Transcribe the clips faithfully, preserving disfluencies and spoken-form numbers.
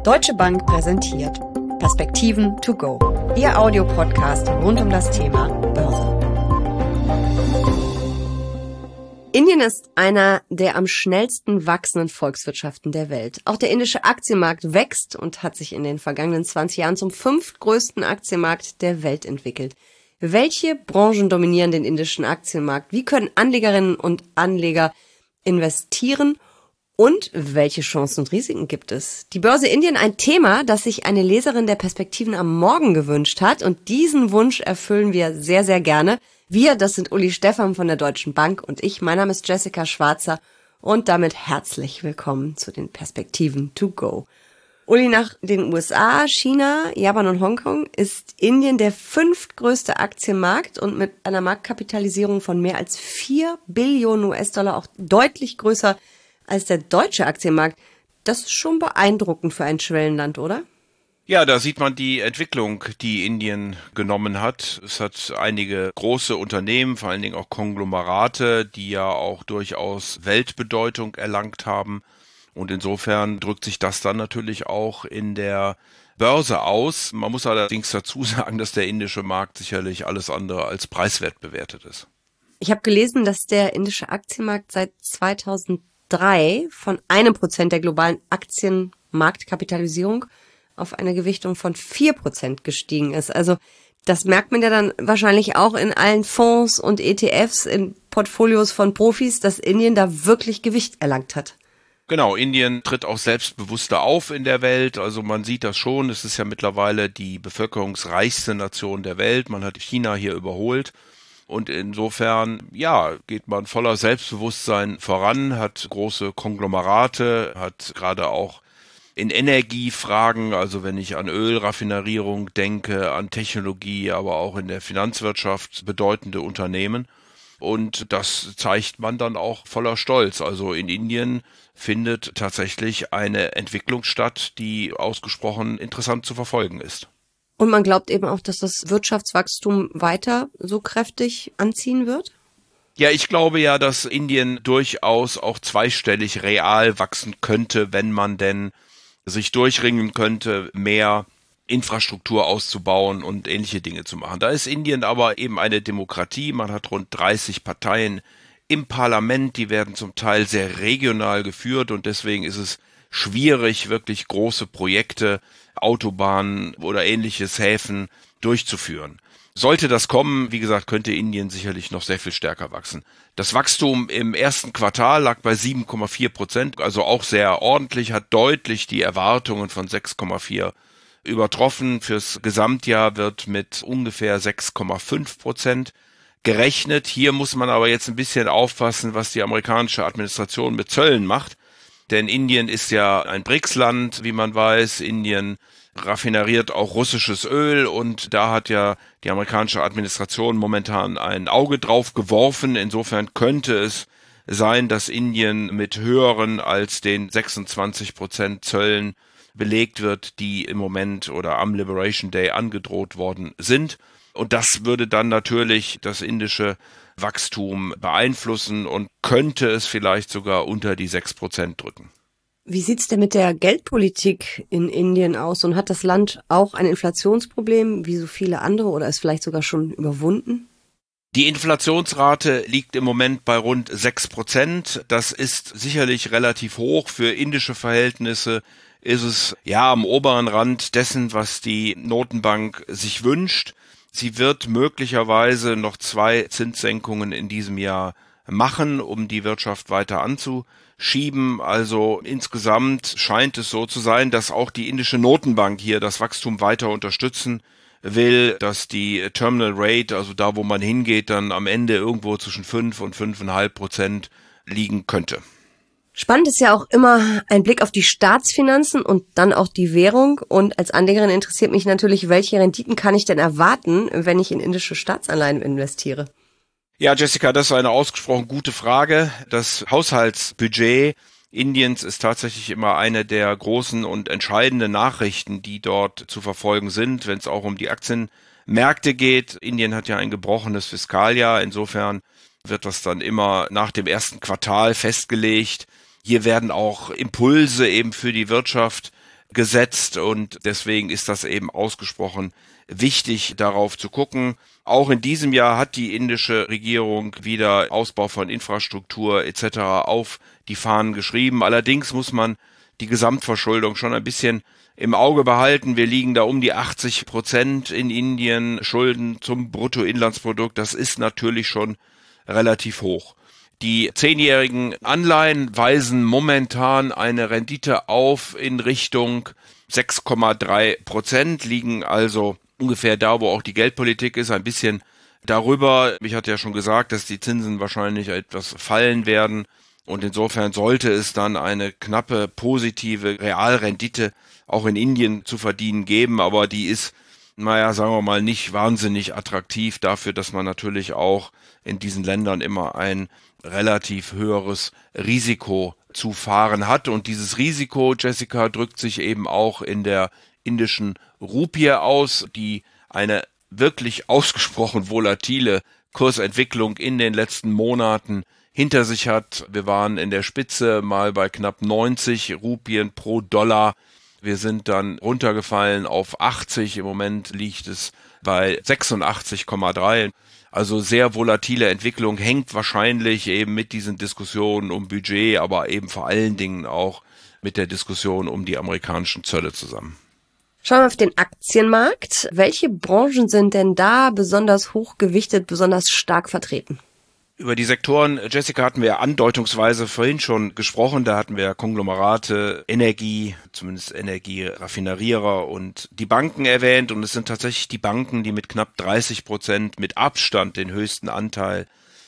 Deutsche Bank präsentiert Perspektiven to go, Ihr Audiopodcast rund um das Thema Börse. Indien ist einer der am schnellsten wachsenden Volkswirtschaften der Welt. Auch der indische Aktienmarkt wächst und hat sich in den vergangenen zwanzig Jahren zum fünftgrößten Aktienmarkt der Welt entwickelt. Welche Branchen dominieren den indischen Aktienmarkt? Wie können Anlegerinnen und Anleger investieren? Und welche Chancen und Risiken gibt es? Die Börse Indien, ein Thema, das sich eine Leserin der Perspektiven am Morgen gewünscht hat. Und diesen Wunsch erfüllen wir sehr, sehr gerne. Wir, das sind Uli Stephan von der Deutschen Bank und ich. Mein Name ist Jessica Schwarzer und damit herzlich willkommen zu den Perspektiven to go. Uli, nach den U S A, China, Japan und Hongkong ist Indien der fünftgrößte Aktienmarkt und mit einer Marktkapitalisierung von mehr als vier Billionen U S-Dollar auch deutlich größer als der deutsche Aktienmarkt. Das ist schon beeindruckend für ein Schwellenland, oder? Ja, da sieht man die Entwicklung, die Indien genommen hat. Es hat einige große Unternehmen, vor allen Dingen auch Konglomerate, die ja auch durchaus Weltbedeutung erlangt haben. Und insofern drückt sich das dann natürlich auch in der Börse aus. Man muss allerdings dazu sagen, dass der indische Markt sicherlich alles andere als preiswert bewertet ist. Ich habe gelesen, dass der indische Aktienmarkt seit zweitausenddrei von einem Prozent der globalen Aktienmarktkapitalisierung auf eine Gewichtung von vier Prozent gestiegen ist. Also das merkt man ja dann wahrscheinlich auch in allen Fonds und E T Fs, in Portfolios von Profis, dass Indien da wirklich Gewicht erlangt hat. Genau, Indien tritt auch selbstbewusster auf in der Welt. Also man sieht das schon, es ist ja mittlerweile die bevölkerungsreichste Nation der Welt. Man hat China hier überholt. Und insofern, ja, geht man voller Selbstbewusstsein voran, hat große Konglomerate, hat gerade auch in Energiefragen, also wenn ich an Ölraffinerierung denke, an Technologie, aber auch in der Finanzwirtschaft bedeutende Unternehmen. Und das zeigt man dann auch voller Stolz. Also in Indien findet tatsächlich eine Entwicklung statt, die ausgesprochen interessant zu verfolgen ist. Und man glaubt eben auch, dass das Wirtschaftswachstum weiter so kräftig anziehen wird? Ja, ich glaube ja, dass Indien durchaus auch zweistellig real wachsen könnte, wenn man denn sich durchringen könnte, mehr Infrastruktur auszubauen und ähnliche Dinge zu machen. Da ist Indien aber eben eine Demokratie. Man hat rund dreißig Parteien im Parlament, die werden zum Teil sehr regional geführt und deswegen ist es schwierig, wirklich große Projekte, Autobahnen oder ähnliches, Häfen durchzuführen. Sollte das kommen, wie gesagt, könnte Indien sicherlich noch sehr viel stärker wachsen. Das Wachstum im ersten Quartal lag bei sieben Komma vier Prozent, also auch sehr ordentlich, hat deutlich die Erwartungen von sechs Komma vier übertroffen. Fürs Gesamtjahr wird mit ungefähr sechs Komma fünf Prozent gerechnet. Hier muss man aber jetzt ein bisschen aufpassen, was die amerikanische Administration mit Zöllen macht. Denn Indien ist ja ein B R I C S-Land, wie man weiß. Indien raffineriert auch russisches Öl und da hat ja die amerikanische Administration momentan ein Auge drauf geworfen. Insofern könnte es sein, dass Indien mit höheren als den sechsundzwanzig Prozent Zöllen belegt wird, die im Moment oder am Liberation Day angedroht worden sind. Und das würde dann natürlich das indische Wachstum beeinflussen und könnte es vielleicht sogar unter die sechs Prozent drücken. Wie sieht's denn mit der Geldpolitik in Indien aus? Und hat das Land auch ein Inflationsproblem, wie so viele andere, oder ist vielleicht sogar schon überwunden? Die Inflationsrate liegt im Moment bei rund sechs Prozent. Das ist sicherlich relativ hoch. Für indische Verhältnisse ist es ja am oberen Rand dessen, was die Notenbank sich wünscht. Sie wird möglicherweise noch zwei Zinssenkungen in diesem Jahr machen, um die Wirtschaft weiter anzuschieben. Also insgesamt scheint es so zu sein, dass auch die indische Notenbank hier das Wachstum weiter unterstützen will, dass die Terminal Rate, also da, wo man hingeht, dann am Ende irgendwo zwischen fünf und fünf Komma fünf Prozent liegen könnte. Spannend ist ja auch immer ein Blick auf die Staatsfinanzen und dann auch die Währung. Und als Anlegerin interessiert mich natürlich, welche Renditen kann ich denn erwarten, wenn ich in indische Staatsanleihen investiere? Ja, Jessica, das ist eine ausgesprochen gute Frage. Das Haushaltsbudget Indiens ist tatsächlich immer eine der großen und entscheidenden Nachrichten, die dort zu verfolgen sind, wenn es auch um die Aktienmärkte geht. Indien hat ja ein gebrochenes Fiskaljahr. Insofern wird das dann immer nach dem ersten Quartal festgelegt. Hier werden auch Impulse eben für die Wirtschaft gesetzt und deswegen ist das eben ausgesprochen wichtig, darauf zu gucken. Auch in diesem Jahr hat die indische Regierung wieder Ausbau von Infrastruktur et cetera auf die Fahnen geschrieben. Allerdings muss man die Gesamtverschuldung schon ein bisschen im Auge behalten. Wir liegen da um die achtzig Prozent in Indien, Schulden zum Bruttoinlandsprodukt. Das ist natürlich schon relativ hoch. Die zehnjährigen Anleihen weisen momentan eine Rendite auf in Richtung sechs Komma drei Prozent, liegen also ungefähr da, wo auch die Geldpolitik ist, ein bisschen darüber. Ich hatte ja schon gesagt, dass die Zinsen wahrscheinlich etwas fallen werden und insofern sollte es dann eine knappe positive Realrendite auch in Indien zu verdienen geben, aber die ist, naja, sagen wir mal, nicht wahnsinnig attraktiv dafür, dass man natürlich auch in diesen Ländern immer ein relativ höheres Risiko zu fahren hat. Und dieses Risiko, Jessica, drückt sich eben auch in der indischen Rupie aus, die eine wirklich ausgesprochen volatile Kursentwicklung in den letzten Monaten hinter sich hat. Wir waren in der Spitze mal bei knapp neunzig Rupien pro Dollar. Wir sind dann runtergefallen auf achtzig. Im Moment liegt es bei sechsundachtzig Komma drei. Also sehr volatile Entwicklung, hängt wahrscheinlich eben mit diesen Diskussionen um Budget, aber eben vor allen Dingen auch mit der Diskussion um die amerikanischen Zölle zusammen. Schauen wir auf den Aktienmarkt. Welche Branchen sind denn da besonders hochgewichtet, besonders stark vertreten? Über die Sektoren, Jessica, hatten wir andeutungsweise vorhin schon gesprochen. Da hatten wir Konglomerate, Energie, zumindest Energieraffinerierer und die Banken erwähnt. Und es sind tatsächlich die Banken, die mit knapp dreißig Prozent mit Abstand den höchsten Anteil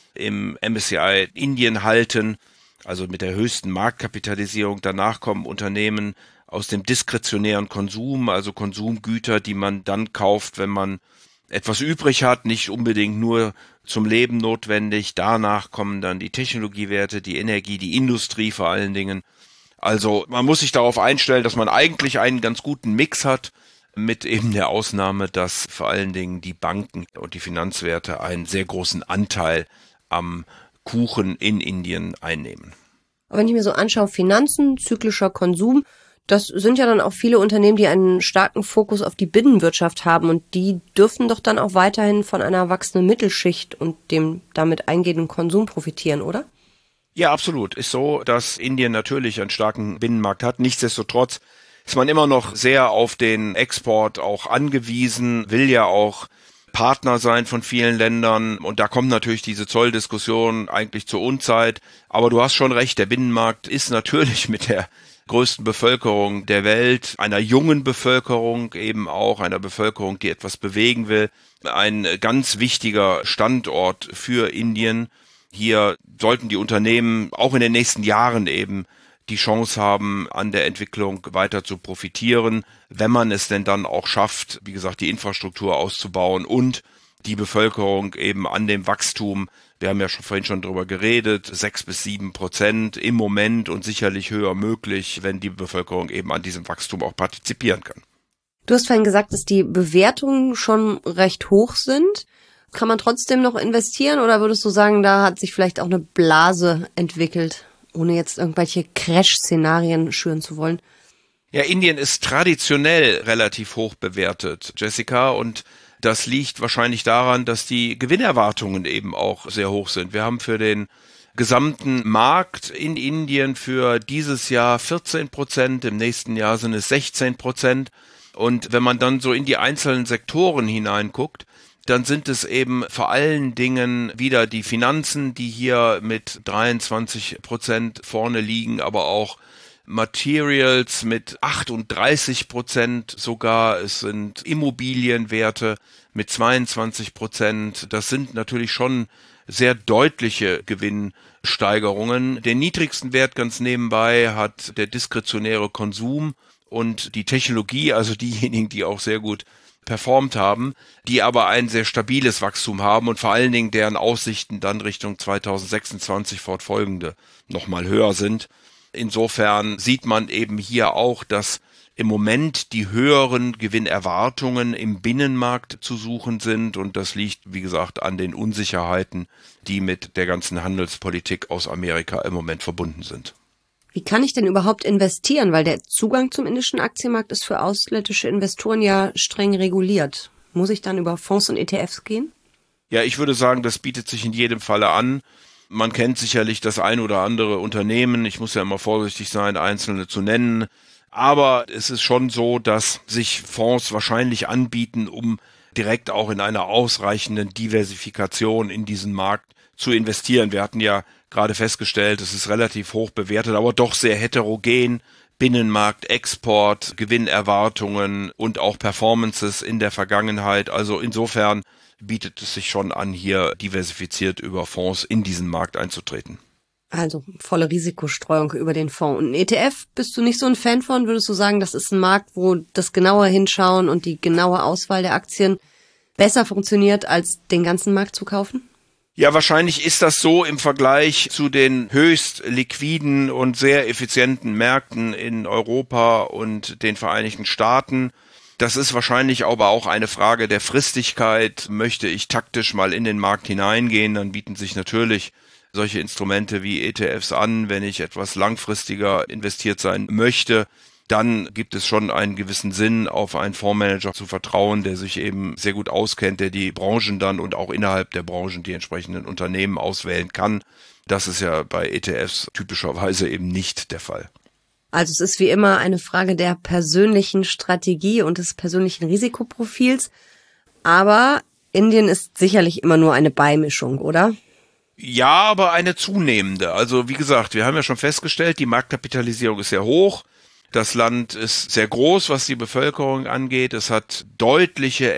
im M S C I Indien halten, also mit der höchsten Marktkapitalisierung. Danach kommen Unternehmen aus dem diskretionären Konsum, also Konsumgüter, die man dann kauft, wenn man etwas übrig hat, nicht unbedingt nur zum Leben notwendig. Danach kommen dann die Technologiewerte, die Energie, die Industrie vor allen Dingen. Also man muss sich darauf einstellen, dass man eigentlich einen ganz guten Mix hat, mit eben der Ausnahme, dass vor allen Dingen die Banken und die Finanzwerte einen sehr großen Anteil am Kuchen in Indien einnehmen. Aber wenn ich mir so anschaue, Finanzen, zyklischer Konsum, das sind ja dann auch viele Unternehmen, die einen starken Fokus auf die Binnenwirtschaft haben und die dürfen doch dann auch weiterhin von einer wachsenden Mittelschicht und dem damit eingehenden Konsum profitieren, oder? Ja, absolut. Ist so, dass Indien natürlich einen starken Binnenmarkt hat. Nichtsdestotrotz ist man immer noch sehr auf den Export auch angewiesen, will ja auch Partner sein von vielen Ländern und da kommt natürlich diese Zolldiskussion eigentlich zur Unzeit. Aber du hast schon recht, der Binnenmarkt ist natürlich mit der größten Bevölkerung der Welt, einer jungen Bevölkerung, eben auch einer Bevölkerung, die etwas bewegen will, ein ganz wichtiger Standort für Indien. Hier sollten die Unternehmen auch in den nächsten Jahren eben die Chance haben, an der Entwicklung weiter zu profitieren, wenn man es denn dann auch schafft, wie gesagt, die Infrastruktur auszubauen und die Bevölkerung eben an dem Wachstum. Wir haben ja schon vorhin schon drüber geredet, sechs bis sieben Prozent im Moment und sicherlich höher möglich, wenn die Bevölkerung eben an diesem Wachstum auch partizipieren kann. Du hast vorhin gesagt, dass die Bewertungen schon recht hoch sind. Kann man trotzdem noch investieren oder würdest du sagen, da hat sich vielleicht auch eine Blase entwickelt, ohne jetzt irgendwelche Crash-Szenarien schüren zu wollen? Ja, Indien ist traditionell relativ hoch bewertet, Jessica, und das liegt wahrscheinlich daran, dass die Gewinnerwartungen eben auch sehr hoch sind. Wir haben für den gesamten Markt in Indien für dieses Jahr vierzehn Prozent, im nächsten Jahr sind es sechzehn Prozent. Und wenn man dann so in die einzelnen Sektoren hineinguckt, dann sind es eben vor allen Dingen wieder die Finanzen, die hier mit dreiundzwanzig Prozent vorne liegen, aber auch Materials mit achtunddreißig Prozent sogar. Es sind Immobilienwerte mit zweiundzwanzig Prozent. Das sind natürlich schon sehr deutliche Gewinnsteigerungen. Den niedrigsten Wert ganz nebenbei hat der diskretionäre Konsum und die Technologie, also diejenigen, die auch sehr gut performt haben, die aber ein sehr stabiles Wachstum haben und vor allen Dingen deren Aussichten dann Richtung zweitausendsechsundzwanzig fortfolgende nochmal höher sind. Insofern sieht man eben hier auch, dass im Moment die höheren Gewinnerwartungen im Binnenmarkt zu suchen sind und das liegt, wie gesagt, an den Unsicherheiten, die mit der ganzen Handelspolitik aus Amerika im Moment verbunden sind. Wie kann ich denn überhaupt investieren? Weil der Zugang zum indischen Aktienmarkt ist für ausländische Investoren ja streng reguliert. Muss ich dann über Fonds und E T Fs gehen? Ja, ich würde sagen, das bietet sich in jedem Falle an. Man kennt sicherlich das ein oder andere Unternehmen. Ich muss ja immer vorsichtig sein, einzelne zu nennen. Aber es ist schon so, dass sich Fonds wahrscheinlich anbieten, um direkt auch in einer ausreichenden Diversifikation in diesen Markt zu investieren. Wir hatten ja gerade festgestellt, es ist relativ hoch bewertet, aber doch sehr heterogen. Binnenmarkt, Export, Gewinnerwartungen und auch Performances in der Vergangenheit. Also insofern bietet es sich schon an, hier diversifiziert über Fonds in diesen Markt einzutreten. Also volle Risikostreuung über den Fonds. Und ein E T F bist du nicht so ein Fan von? Würdest du sagen, das ist ein Markt, wo das genaue Hinschauen und die genaue Auswahl der Aktien besser funktioniert, als den ganzen Markt zu kaufen? Ja, wahrscheinlich ist das so im Vergleich zu den höchst liquiden und sehr effizienten Märkten in Europa und den Vereinigten Staaten. Das ist wahrscheinlich aber auch eine Frage der Fristigkeit. Möchte ich taktisch mal in den Markt hineingehen, dann bieten sich natürlich solche Instrumente wie E T Fs an. Wenn ich etwas langfristiger investiert sein möchte, dann gibt es schon einen gewissen Sinn, auf einen Fondsmanager zu vertrauen, der sich eben sehr gut auskennt, der die Branchen dann und auch innerhalb der Branchen die entsprechenden Unternehmen auswählen kann. Das ist ja bei E T Fs typischerweise eben nicht der Fall. Also es ist wie immer eine Frage der persönlichen Strategie und des persönlichen Risikoprofils. Aber Indien ist sicherlich immer nur eine Beimischung, oder? Ja, aber eine zunehmende. Also wie gesagt, wir haben ja schon festgestellt, die Marktkapitalisierung ist sehr hoch. Das Land ist sehr groß, was die Bevölkerung angeht. Es hat deutliche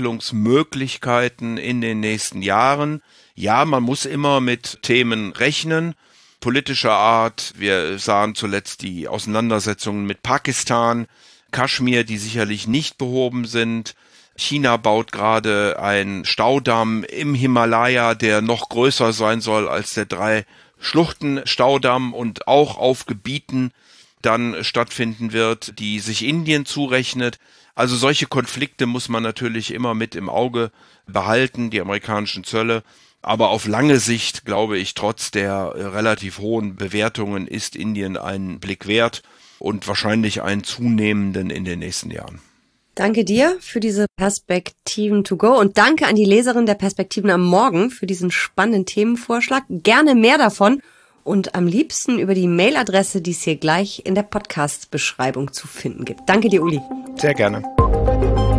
Entwicklungsmöglichkeiten in den nächsten Jahren. Ja, man muss immer mit Themen rechnen, politischer Art. Wir sahen zuletzt die Auseinandersetzungen mit Pakistan, Kaschmir, die sicherlich nicht behoben sind. China baut gerade einen Staudamm im Himalaya, der noch größer sein soll als der Drei-Schluchten-Staudamm und auch auf Gebieten dann stattfinden wird, die sich Indien zurechnet. Also solche Konflikte muss man natürlich immer mit im Auge behalten, die amerikanischen Zölle. Aber auf lange Sicht, glaube ich, trotz der relativ hohen Bewertungen ist Indien einen Blick wert und wahrscheinlich einen zunehmenden in den nächsten Jahren. Danke dir für diese Perspektiven to go und danke an die Leserin der Perspektiven am Morgen für diesen spannenden Themenvorschlag. Gerne mehr davon. Und am liebsten über die Mailadresse, die es hier gleich in der Podcast-Beschreibung zu finden gibt. Danke dir, Uli. Sehr gerne.